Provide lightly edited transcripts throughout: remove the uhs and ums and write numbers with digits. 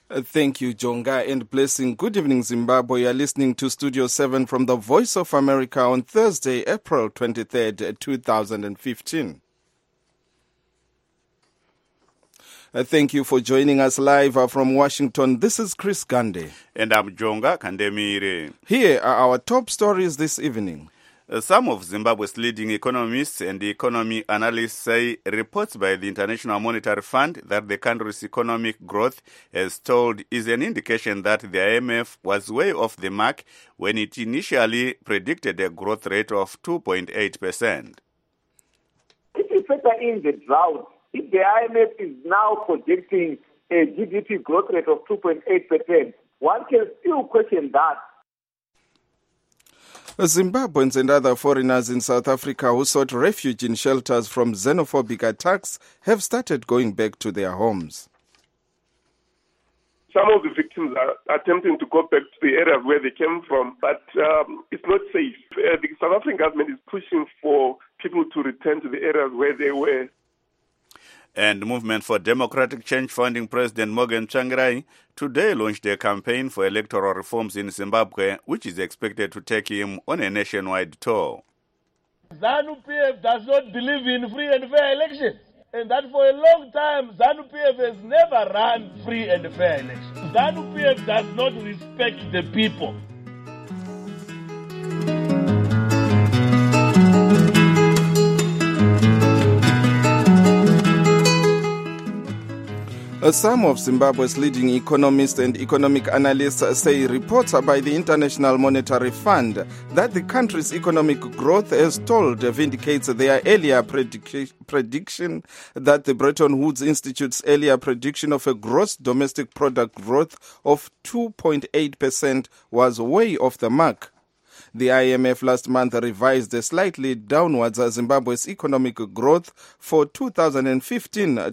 Thank you, Jonga, and blessing. Good evening, Zimbabwe. You are listening to Studio 7 from the Voice of America on Thursday, April 23rd, 2015. Thank you for joining us live from Washington. This is Chris Gande. And I'm Jonga Kandemire. Here are our top stories this evening. Some of Zimbabwe's leading economists and economy analysts say reports by the International Monetary Fund that the country's economic growth has stalled is an indication that the IMF was way off the mark when it initially predicted a growth rate of 2.8%. If you factor in the drought, if the IMF is now projecting a GDP growth rate of 2.8%, one can still question that. Zimbabweans and other foreigners in South Africa who sought refuge in shelters from xenophobic attacks have started going back to their homes. Some of the victims are attempting to go back to the areas where they came from, but it's not safe. The South African government is pushing for people to return to the areas where they were. And Movement for Democratic Change founding President Morgan Tsvangirai today launched a campaign for electoral reforms in Zimbabwe, which is expected to take him on a nationwide tour. ZANU-PF does not believe in free and fair elections, and that for a long time ZANU-PF has never run free and fair elections. ZANU-PF does not respect the people. Some of Zimbabwe's leading economists and economic analysts say reports by the International Monetary Fund that the country's economic growth has stalled vindicates their earlier prediction that the Bretton Woods Institute's earlier prediction of a gross domestic product growth of 2.8% was way off the mark. The IMF last month revised slightly downwards Zimbabwe's economic growth for 2015 to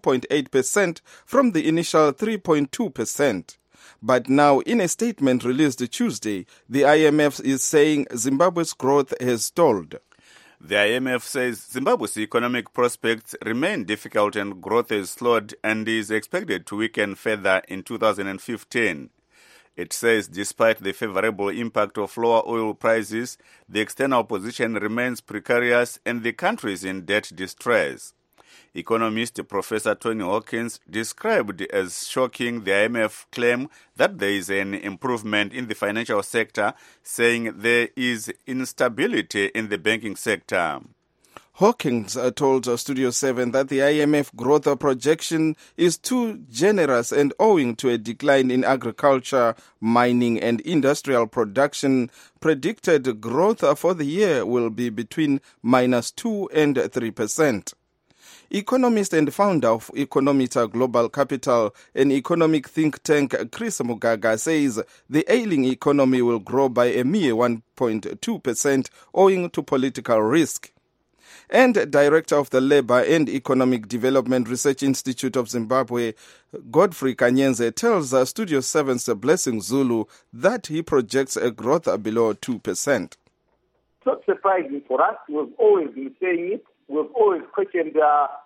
2.8% from the initial 3.2%. But now, in a statement released Tuesday, the IMF is saying Zimbabwe's growth has stalled. The IMF says Zimbabwe's economic prospects remain difficult and growth has slowed and is expected to weaken further in 2015. It says despite the favorable impact of lower oil prices, the external position remains precarious and the country is in debt distress. Economist Professor Tony Hawkins described as shocking the IMF claim that there is an improvement in the financial sector, saying there is instability in the banking sector. Hawkins told Studio 7 that the IMF growth projection is too generous and owing to a decline in agriculture, mining and industrial production, predicted growth for the year will be between -2% and 3%. Economist and founder of Economita Global Capital, an economic think tank, Chris Mugaga, says the ailing economy will grow by a mere 1.2% owing to political risk. And Director of the Labour and Economic Development Research Institute of Zimbabwe, Godfrey Kanyenze, tells Studio 7's Blessing Zulu that he projects a growth below 2%. It's not surprising for us. We've always been saying it. We've always questioned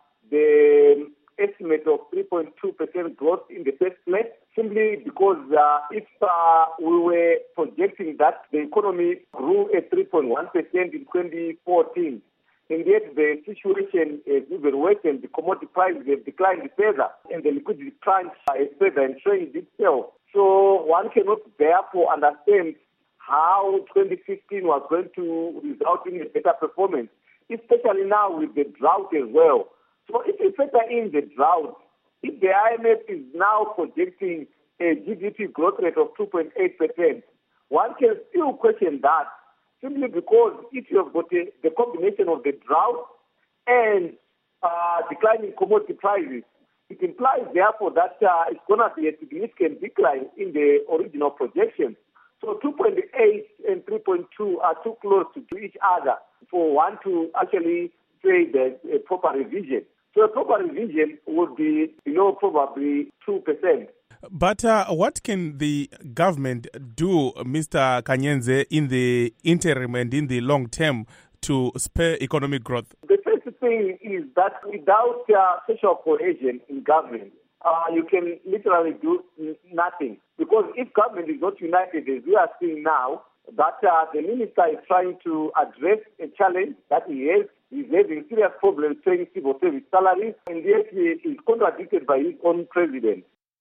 the estimate of 3.2% growth in the first place, simply because if we were projecting that the economy grew at 3.1% in 2014, and yet the situation is even worsened, the commodity prices have declined further, and the liquidity crunch is further entrenched itself. So one cannot therefore understand how 2015 was going to result in a better performance, especially now with the drought as well. So if you factor in the drought, if the IMF is now projecting a GDP growth rate of 2.8%, one can still question that, simply because if you have got the combination of the drought and declining commodity prices, it implies therefore that it's going to be a significant decline in the original projections. So 2.8 and 3.2 are too close to each other for one to actually say there's a proper revision. So a proper revision would be below probably 2%. But what can the government do, Mr. Kanyenze, in the interim and in the long term to spur economic growth? The first thing is that without social cohesion in government, you can literally do nothing. Because if government is not united, as we are seeing now, that the minister is trying to address a challenge that he has. He's having serious problems paying civil service salaries, and yet he is contradicted by his own president.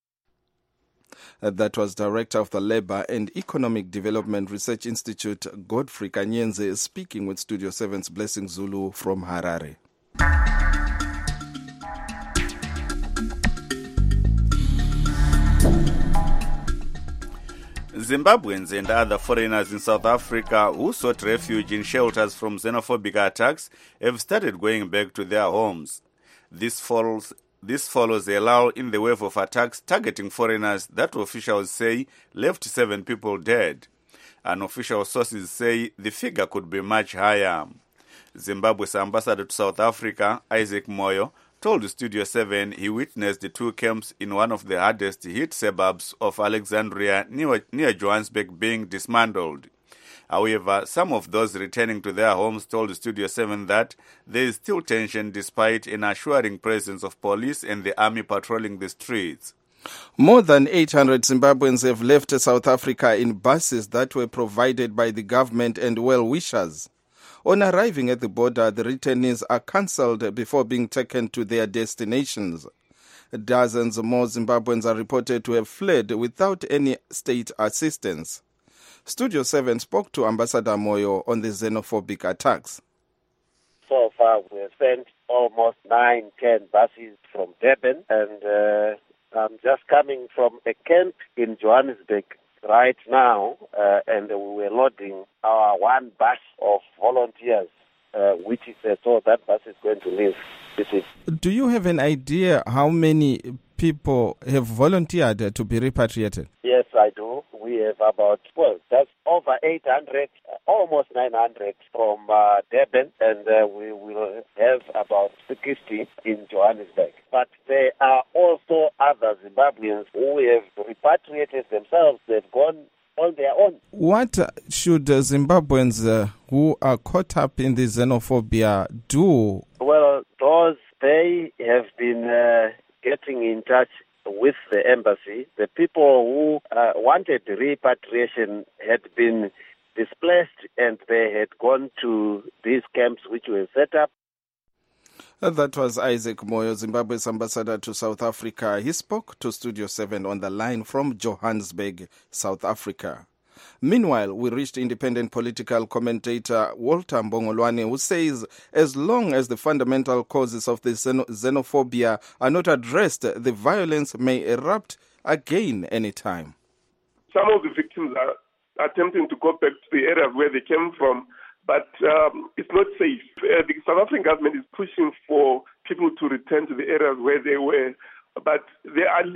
That was Director of the Labour and Economic Development Research Institute, Godfrey Kanyenze, speaking with Studio 7's Blessing Zulu from Harare. Zimbabweans and other foreigners in South Africa who sought refuge in shelters from xenophobic attacks have started going back to their homes. This follows a lull in the wave of attacks targeting foreigners that officials say left 7 people dead. Unofficial sources say the figure could be much higher. Zimbabwe's ambassador to South Africa, Isaac Moyo, told Studio 7 he witnessed the 2 camps in one of the hardest hit suburbs of Alexandria near Johannesburg being dismantled. However, some of those returning to their homes told Studio 7 that there is still tension despite an assuring presence of police and the army patrolling the streets. More than 800 Zimbabweans have left South Africa in buses that were provided by the government and well-wishers. On arriving at the border, the returnees are cancelled before being taken to their destinations. Dozens more Zimbabweans are reported to have fled without any state assistance. Studio 7 spoke to Ambassador Moyo on the xenophobic attacks. So far, we have sent almost 9-10 buses from Durban, and I'm just coming from a camp in Johannesburg right now, and we were loading our 1 bus of volunteers, which is so that bus is going to leave. Do you have an idea how many people have volunteered to be repatriated? Yes, I do. We have about, that's over 800, almost 900 from Durban, and we will have about 60 in Johannesburg. But there are also other Zimbabweans who have repatriated themselves. They've gone on their own. What should Zimbabweans who are caught up in the xenophobia do? Well, they have been getting in touch with the embassy. The people who wanted repatriation had been displaced, and they had gone to these camps which were set up. That was Isaac Moyo, Zimbabwe's ambassador to South Africa. He spoke to Studio 7 on the line from Johannesburg, South Africa. Meanwhile, we reached independent political commentator Walter Mbongolwane, who says as long as the fundamental causes of the xenophobia are not addressed, the violence may erupt again anytime. Some of the victims are attempting to go back to the areas where they came from, but it's not safe. The South African government is pushing for people to return to the areas where they were, but there are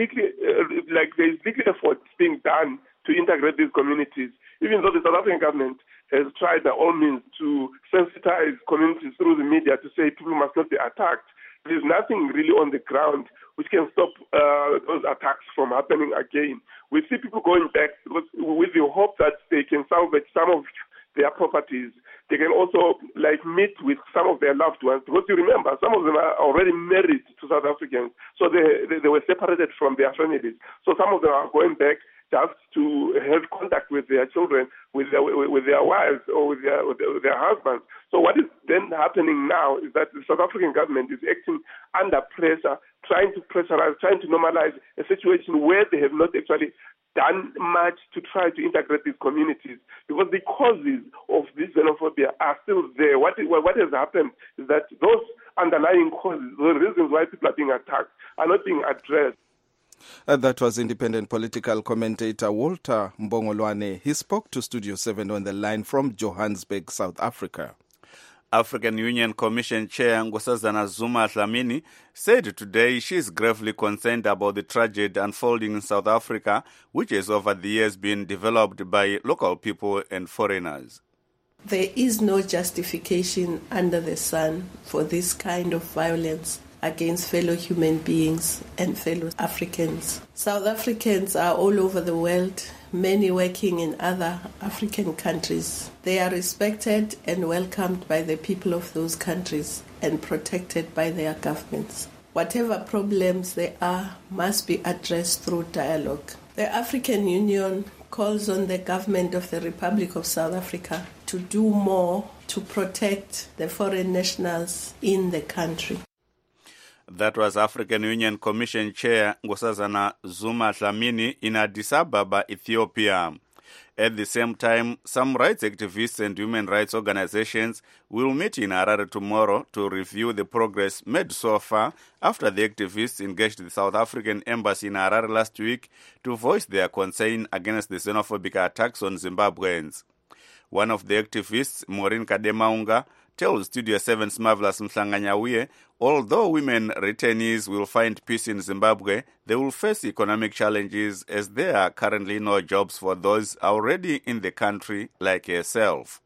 there's legal efforts being done to integrate these communities, even though the South African government has tried by all means to sensitize communities through the media to say people must not be attacked. There's nothing really on the ground which can stop those attacks from happening again. We see people going back with the hope that they can salvage some of their properties. They can also meet with some of their loved ones, because you remember some of them are already married to South Africans, so they were separated from their families. So some of them are going back just to have contact with their children, with their wives, or with their husbands. So what is then happening now is that the South African government is acting under pressure, trying to pressurize, trying to normalize a situation where they have not actually done much to try to integrate these communities, because the causes of this xenophobia are still there. What has happened is that those underlying causes, the reasons why people are being attacked, are not being addressed. That was independent political commentator Walter Mbongolwane. He spoke to Studio 7 on the line from Johannesburg, South Africa. African Union Commission Chair Nkosazana Zuma Dlamini said today she is gravely concerned about the tragedy unfolding in South Africa, which has over the years been developed by local people and foreigners. There is no justification under the sun for this kind of violence against fellow human beings and fellow Africans. South Africans are all over the world, many working in other African countries. They are respected and welcomed by the people of those countries and protected by their governments. whatever problems there are must be addressed through dialogue. The African Union calls on the government of the Republic of South Africa to do more to protect the foreign nationals in the country. That was African Union Commission Chair Nkosazana Zuma Dlamini in Addis Ababa, Ethiopia. At the same time, some rights activists and human rights organizations will meet in Harare tomorrow to review the progress made so far after the activists engaged the South African Embassy in Harare last week to voice their concern against the xenophobic attacks on Zimbabweans. One of the activists, Maureen Kademaunga, tells Studio 7's Marvelous Mhlanga-Nyawuye, although women returnees will find peace in Zimbabwe, they will face economic challenges as there are currently no jobs for those already in the country like herself.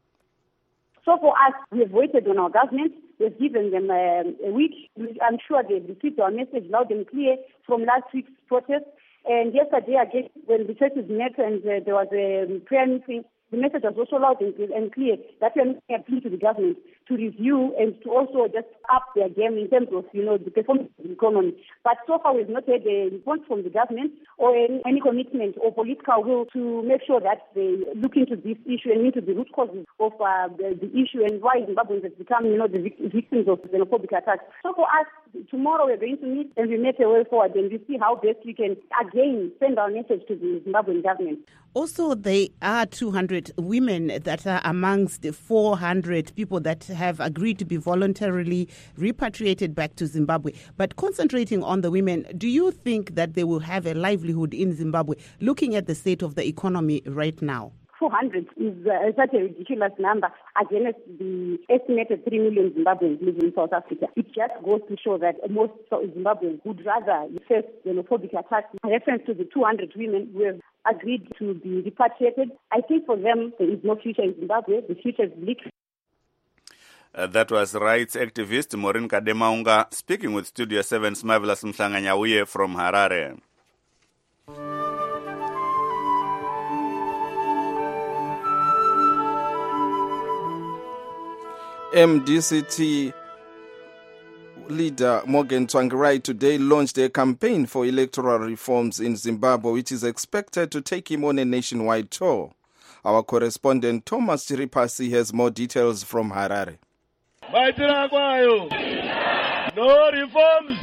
So for us, we have waited on our government. We've given them a week. I'm sure they've received our message loud and clear from last week's protest. And yesterday, again, when the churches met and there was a prayer meeting, the message was also loud and clear that we are making a plea to the government to review and to also just up their game in terms of, the performance of the economy. But so far we've not had a response from the government or any commitment or political will to make sure that they look into this issue and into the root causes of the issue and why Zimbabweans have become, the victims of xenophobic attacks. So for us, tomorrow we're going to meet and we make a way forward and we see how best we can again send our message to the Zimbabwean government. Also, there are 200 women that are amongst the 400 people that have agreed to be voluntarily repatriated back to Zimbabwe. But concentrating on the women, do you think that they will have a livelihood in Zimbabwe, looking at the state of the economy right now? 400 is such a ridiculous number against the estimated 3 million Zimbabweans living in South Africa. It just goes to show that most Zimbabweans would rather face xenophobic attacks. In reference to the 200 women who have agreed to be repatriated, I think for them there is no future in Zimbabwe. The future is bleak. That was rights activist Maureen Kademaunga speaking with Studio 7's Marvelous Mhlanga-Nyawuye from Harare. MDCT leader Morgan Tsvangirai today launched a campaign for electoral reforms in Zimbabwe, which is expected to take him on a nationwide tour. Our correspondent Thomas Chiripasi has more details from Harare. No reforms!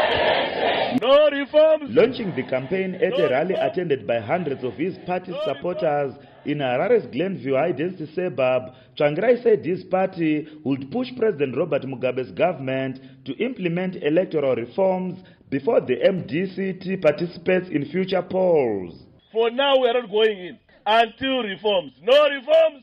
No reforms! Launching the campaign at a rally attended by hundreds of his party supporters in Harare's Glenview high-density suburb, Tsvangirai said his party would push President Robert Mugabe's government to implement electoral reforms before the MDCT participates in future polls. For now, we are not going in until reforms. No reforms!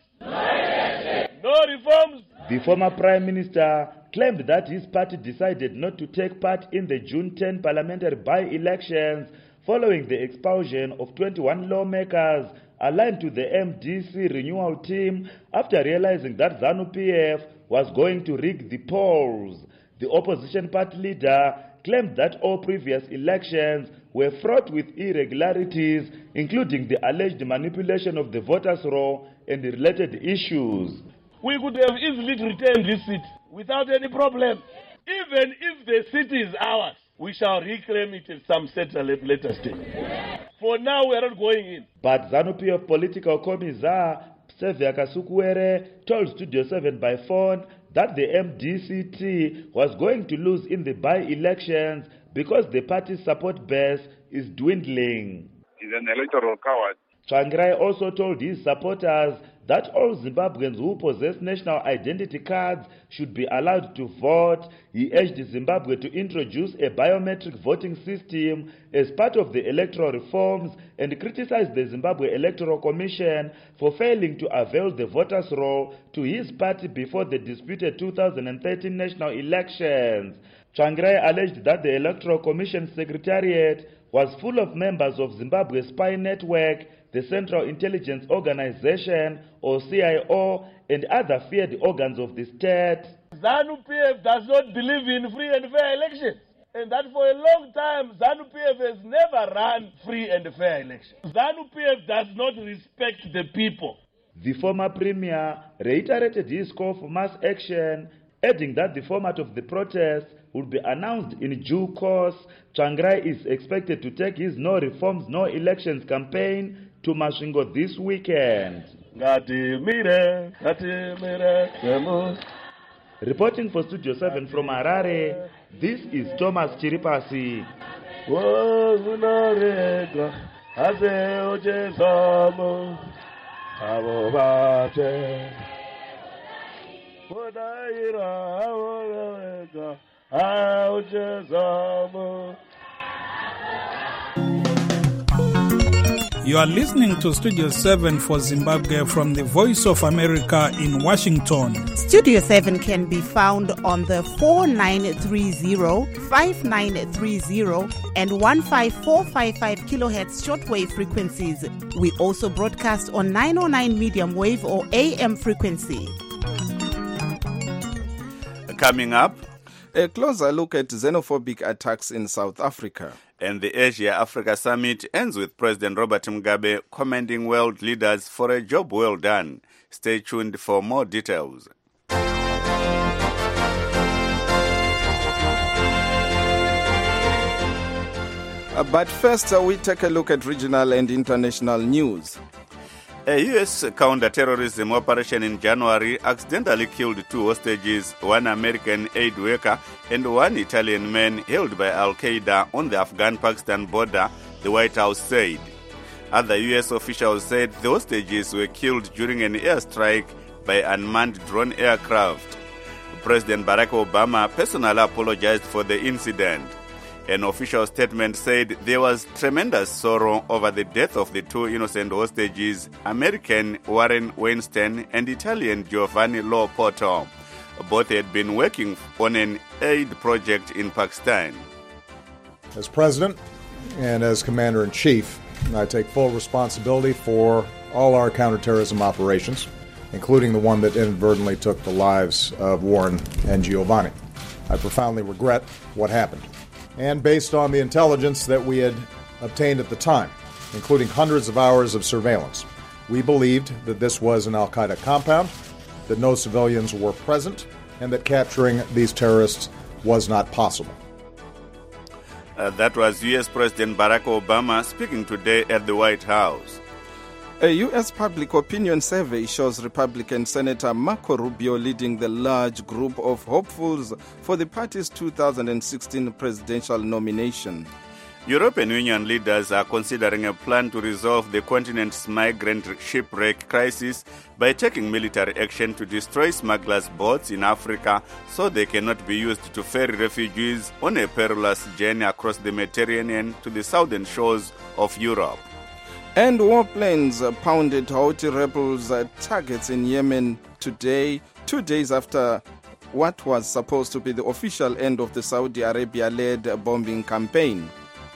No reforms! The former Prime Minister claimed that his party decided not to take part in the June 10 parliamentary by-elections following the expulsion of 21 lawmakers aligned to the MDC renewal team after realizing that ZANU-PF was going to rig the polls. The opposition party leader claimed that all previous elections were fraught with irregularities, including the alleged manipulation of the voters' roll and the related issues. We could have easily retained this seat without any problem. Even if the seat is ours, we shall reclaim it at some later stage. For now, we are not going in. But ZANU-PF political commissar Sevia Kasukuwere told Studio 7 by phone that the MDCT was going to lose in the by-elections because the party's support base is dwindling. He's an electoral coward. Tsvangirai also told his supporters that all Zimbabweans who possess national identity cards should be allowed to vote. He urged Zimbabwe to introduce a biometric voting system as part of the electoral reforms and criticized the Zimbabwe Electoral Commission for failing to avail the voters' roll to his party before the disputed 2013 national elections. Tsvangirai alleged that the Electoral Commission Secretariat was full of members of Zimbabwe's spy network, the Central Intelligence Organization, or CIO, and other feared organs of the state. ZANU-PF does not believe in free and fair elections. And that for a long time, ZANU-PF has never run free and fair elections. ZANU-PF does not respect the people. The former premier reiterated his call for mass action, adding that the format of the protests will be announced in due course. Tsvangirai is expected to take his No Reforms, No Elections campaign to Masvingo this weekend. Reporting for Studio 7 from Harare, this is Thomas Chiripasi. You are listening to Studio 7 for Zimbabwe from the Voice of America in Washington. Studio 7 can be found on the 4930, 5930 and 15455 kilohertz shortwave frequencies. We also broadcast on 909 medium wave or AM frequency. Coming up, a closer look at xenophobic attacks in South Africa. And the Asia-Africa Summit ends with President Robert Mugabe commending world leaders for a job well done. Stay tuned for more details. But first, we take a look at regional and international news. A U.S. counter-terrorism operation in January accidentally killed 2 hostages, 1 American aid worker and 1 Italian man held by Al-Qaeda on the Afghan-Pakistan border, the White House said. Other U.S. officials said the hostages were killed during an airstrike by unmanned drone aircraft. President Barack Obama personally apologized for the incident. An official statement said there was tremendous sorrow over the death of the 2 innocent hostages, American Warren Weinstein and Italian Giovanni Lo Porto. Both had been working on an aid project in Pakistan. As President and as Commander-in-Chief, I take full responsibility for all our counterterrorism operations, including the one that inadvertently took the lives of Warren and Giovanni. I profoundly regret what happened. And based on the intelligence that we had obtained at the time, including hundreds of hours of surveillance, we believed that this was an Al-Qaeda compound, that no civilians were present, and that capturing these terrorists was not possible. That was U.S. President Barack Obama speaking today at the White House. A U.S. public opinion survey shows Republican Senator Marco Rubio leading the large group of hopefuls for the party's 2016 presidential nomination. European Union leaders are considering a plan to resolve the continent's migrant shipwreck crisis by taking military action to destroy smugglers' boats in Africa so they cannot be used to ferry refugees on a perilous journey across the Mediterranean to the southern shores of Europe. And warplanes pounded Houthi rebels' targets in Yemen today, 2 days after what was supposed to be the official end of the Saudi Arabia-led bombing campaign.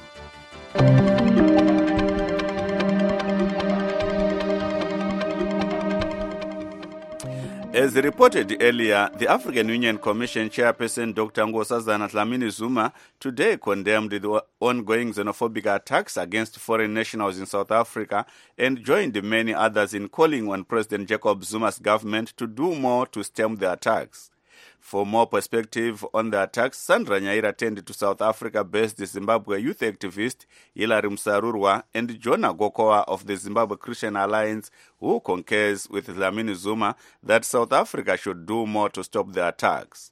As reported earlier, the African Union Commission chairperson Dr. Nkosazana Dlamini-Zuma today condemned the ongoing xenophobic attacks against foreign nationals in South Africa and joined many others in calling on President Jacob Zuma's government to do more to stem the attacks. For more perspective on the attacks, Sandra Nyaira turned to South Africa-based Zimbabwe youth activist Hilary Msarurwa and Jonah Gokoa of the Zimbabwe Christian Alliance, who concurs with Dlamini-Zuma that South Africa should do more to stop the attacks.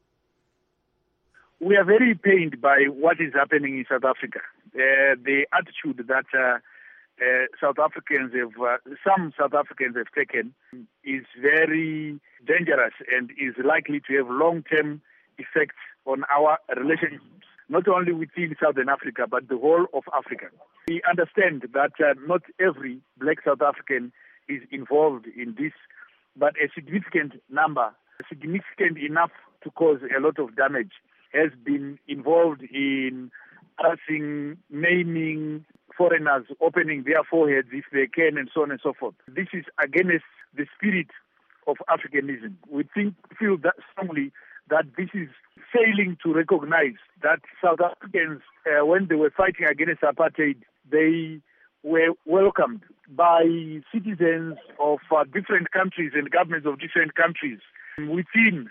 We are very pained by what is happening in South Africa. The attitude that some South Africans have taken is very dangerous and is likely to have long-term effects on our relationships, not only within Southern Africa, but the whole of Africa. We understand that not every black South African is involved in this, but a significant number, significant enough to cause a lot of damage, has been involved in harassing, naming foreigners, opening their foreheads if they can, and so on and so forth. This is against the spirit of Africanism. We feel that strongly that this is failing to recognize that South Africans, when they were fighting against apartheid, they were welcomed by citizens of different countries and governments of different countries within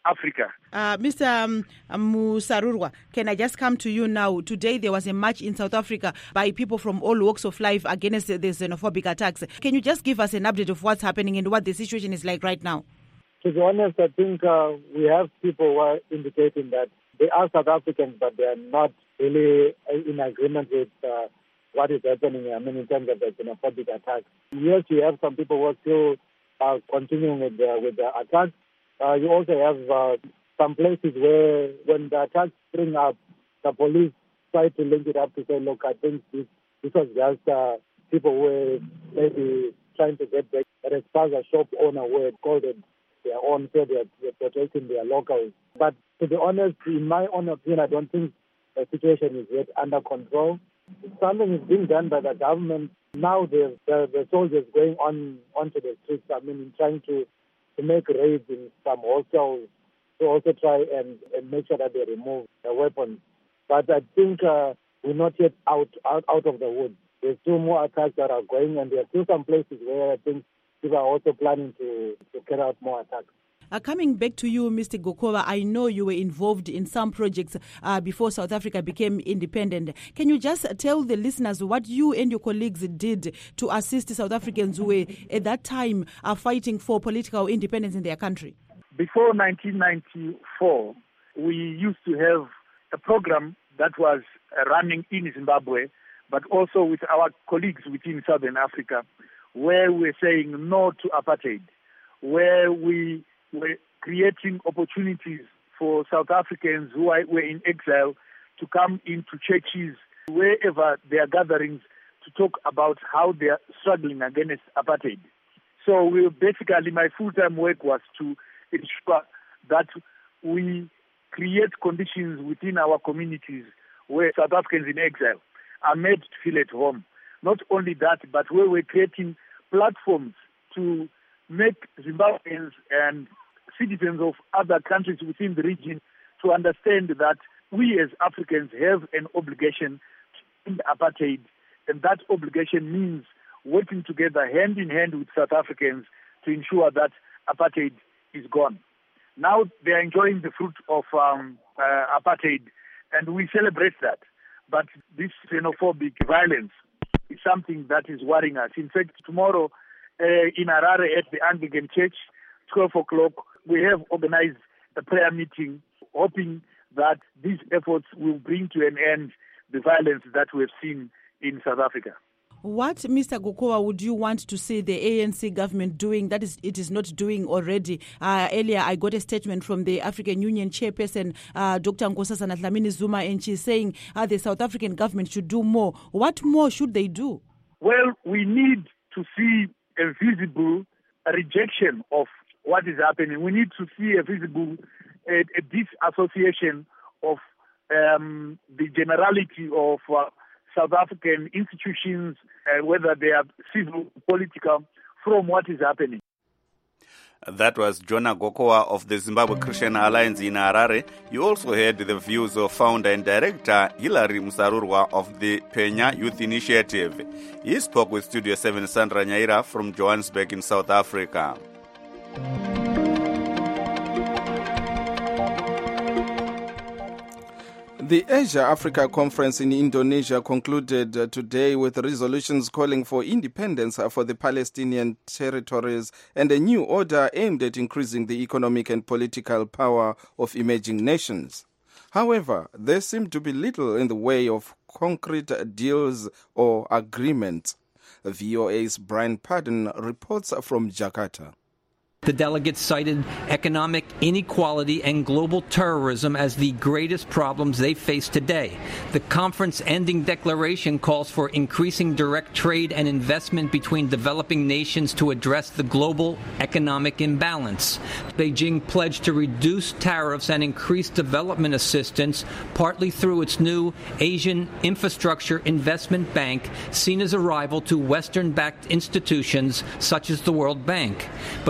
Africa. Mr. Musarurwa, can I just come to you now? Today there was a march in South Africa by people from all walks of life against the xenophobic attacks. Can you just give us an update of what's happening and what the situation is like right now? To be honest, I think we have people who are indicating that they are South Africans, but they are not really in agreement with what is happening, in terms of the xenophobic attacks. Yes, you have some people who are still continuing with the attacks. You also have some places where when the attacks spring up, the police try to link it up to say, look, I think this was just people who were maybe trying to get back. As far as a shop owner who had called it their own, so they're protecting their locals. But to be honest, in my own opinion, I don't think the situation is yet under control. Something is being done by the government. Now the soldiers going onto the streets, trying to make raids in some hostels to also try and make sure that they remove the weapons. But I think we're not yet out of the woods. There's still more attacks that are going, and there are still some places where I think people are also planning to carry out more attacks. Coming back to you, Mr. Gokova, I know you were involved in some projects before South Africa became independent. Can you just tell the listeners what you and your colleagues did to assist South Africans who were at that time fighting for political independence in their country? Before 1994, we used to have a program that was running in Zimbabwe, but also with our colleagues within Southern Africa, where we're saying no to apartheid, where we were creating opportunities for South Africans who were in exile to come into churches, wherever there are gatherings, to talk about how they are struggling against apartheid. So basically my full-time work was to ensure that we create conditions within our communities where South Africans in exile are made to feel at home. Not only that, but where we're creating platforms to make Zimbabweans and citizens of other countries within the region to understand that we as Africans have an obligation to end apartheid, and that obligation means working together hand in hand with South Africans to ensure that apartheid is gone. Now they are enjoying the fruit of apartheid, and we celebrate that. But this xenophobic violence is something that is worrying us. In fact, tomorrow in Harare at the Anglican Church, 12 o'clock, we have organized a prayer meeting, hoping that these efforts will bring to an end the violence that we've seen in South Africa. What, Mr. Gokova, would you want to see the ANC government doing that it is not doing already? Earlier, I got a statement from the African Union chairperson, Dr. Nkosazana Dlamini Zuma, and she's saying the South African government should do more. What more should they do? Well, we need to see a visible rejection of what is happening. We need to see a visible disassociation of the generality of South African institutions, whether they are civil, political, from what is happening. That was Jonah Gokowa of the Zimbabwe Christian Alliance in Harare. You also heard the views of founder and director Hilary Musarurwa of the Penya Youth Initiative. He spoke with Studio 7 Sandra Nyaira from Johannesburg in South Africa. The Asia-Africa Conference in Indonesia concluded today with resolutions calling for independence for the Palestinian territories and a new order aimed at increasing the economic and political power of emerging nations. However, there seemed to be little in the way of concrete deals or agreements. VOA's Brian Padden reports from Jakarta. The delegates cited economic inequality and global terrorism as the greatest problems they face today. The conference-ending declaration calls for increasing direct trade and investment between developing nations to address the global economic imbalance. Beijing pledged to reduce tariffs and increase development assistance, partly through its new Asian Infrastructure Investment Bank, seen as a rival to Western-backed institutions such as the World Bank. But there were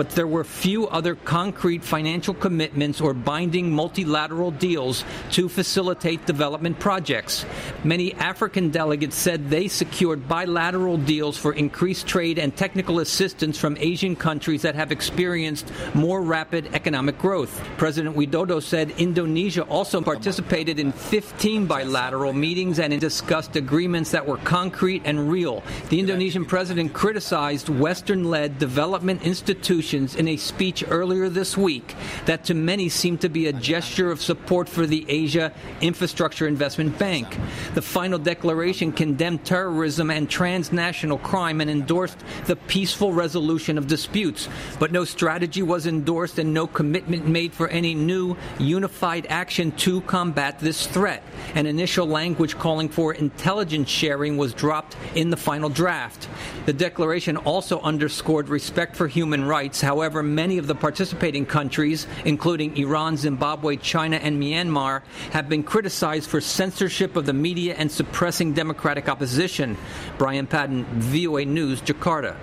few other concrete financial commitments or binding multilateral deals to facilitate development projects. Many African delegates said they secured bilateral deals for increased trade and technical assistance from Asian countries that have experienced more rapid economic growth. President Widodo said Indonesia also participated in 15 bilateral meetings and discussed agreements that were concrete and real. The Indonesian president criticized Western-led development institutions in a speech earlier this week that to many seemed to be a gesture of support for the Asia Infrastructure Investment Bank. The final declaration condemned terrorism and transnational crime and endorsed the peaceful resolution of disputes. But no strategy was endorsed and no commitment made for any new unified action to combat this threat. An initial language calling for intelligence sharing was dropped in the final draft. The declaration also underscored respect for human rights. However, many of the participating countries, including Iran, Zimbabwe, China, and Myanmar, have been criticized for censorship of the media and suppressing democratic opposition. Brian Padden, VOA News, Jakarta.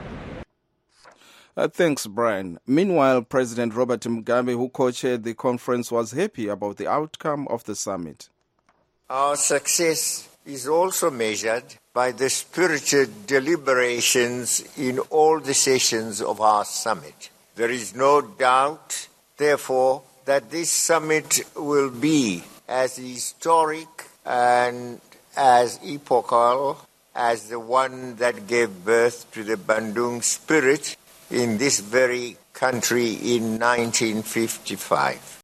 Thanks, Brian. Meanwhile, President Robert Mugabe, who co-chaired the conference, was happy about the outcome of the summit. Our success is also measured by the spirited deliberations in all the sessions of our summit. There is no doubt, therefore, that this summit will be as historic and as epochal as the one that gave birth to the Bandung spirit in this very country in 1955.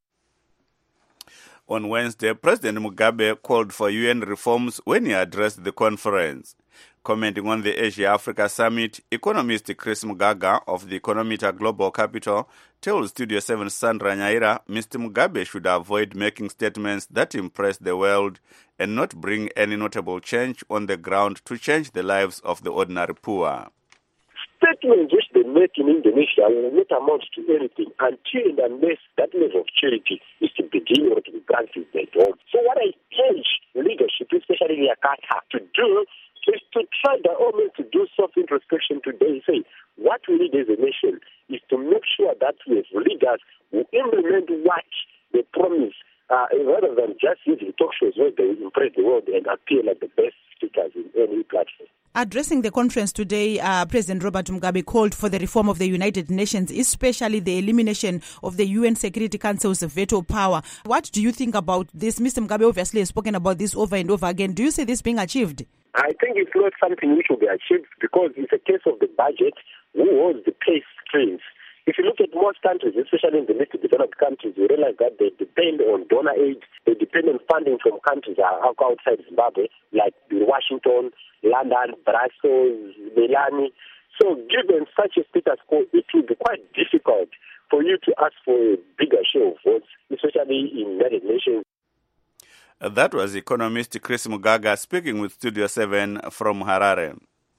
On Wednesday, President Mugabe called for UN reforms when he addressed the conference. Commenting on the Asia-Africa Summit, economist Chris Mugaga of the Economita Global Capital tells Studio 7's Sandra Nyaira Mr. Mugabe should avoid making statements that impress the world and not bring any notable change on the ground to change the lives of the ordinary poor. Statements which they make in Indonesia will not amount to anything until and unless that level of charity is to begin or to be granted their own. So what I urge leadership, especially in Jakarta, to do is to try by all means to do self-introspection today. Say, what we need as a nation is to make sure that we have leaders who implement what they promise, rather than just using talk shows where they impress the world and appear like the best speakers in any platform. Addressing the conference today, President Robert Mugabe called for the reform of the United Nations, especially the elimination of the UN Security Council's veto power. What do you think about this? Mr. Mugabe obviously has spoken about this over and over again. Do you see this being achieved? I think it's not something which will be achieved because it's a case of the budget who holds the purse strings. If you look at most countries, especially in the least developed countries, you realize that they depend on donor aid, they depend on funding from countries outside Zimbabwe, like Washington, London, Brussels, Milan. So given such a status quo, it will be quite difficult for you to ask for a bigger share of votes, especially in United Nations. That was economist Chris Mugaga speaking with Studio 7 from Harare.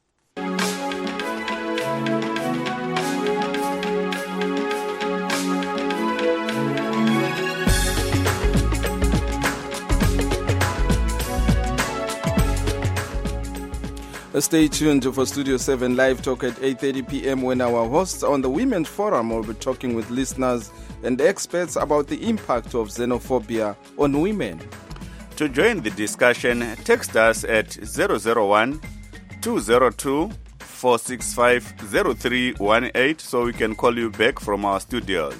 Stay tuned for Studio 7 Live Talk at 8:30 p.m. when our hosts on the Women's Forum will be talking with listeners and experts about the impact of xenophobia on women. To join the discussion, text us at 001-202-465-0318 so we can call you back from our studios.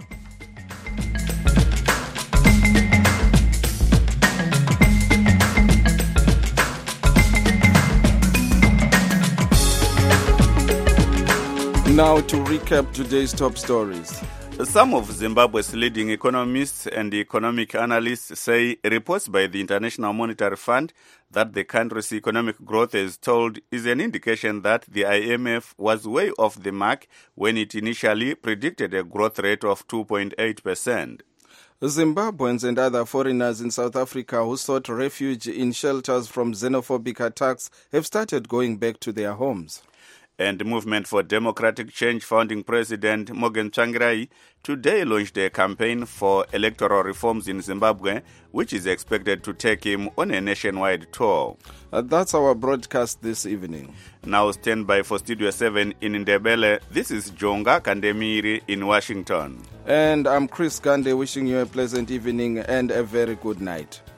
Now to recap today's top stories. Some of Zimbabwe's leading economists and economic analysts say reports by the International Monetary Fund that the country's economic growth is stalled is an indication that the IMF was way off the mark when it initially predicted a growth rate of 2.8%. Zimbabweans and other foreigners in South Africa who sought refuge in shelters from xenophobic attacks have started going back to their homes. And Movement for Democratic Change founding president Morgan Tsvangirai today launched a campaign for electoral reforms in Zimbabwe, which is expected to take him on a nationwide tour. That's our broadcast this evening. Now stand by for Studio 7 in Ndebele. This is Jonga Kandemiri in Washington. And I'm Chris Gande wishing you a pleasant evening and a very good night.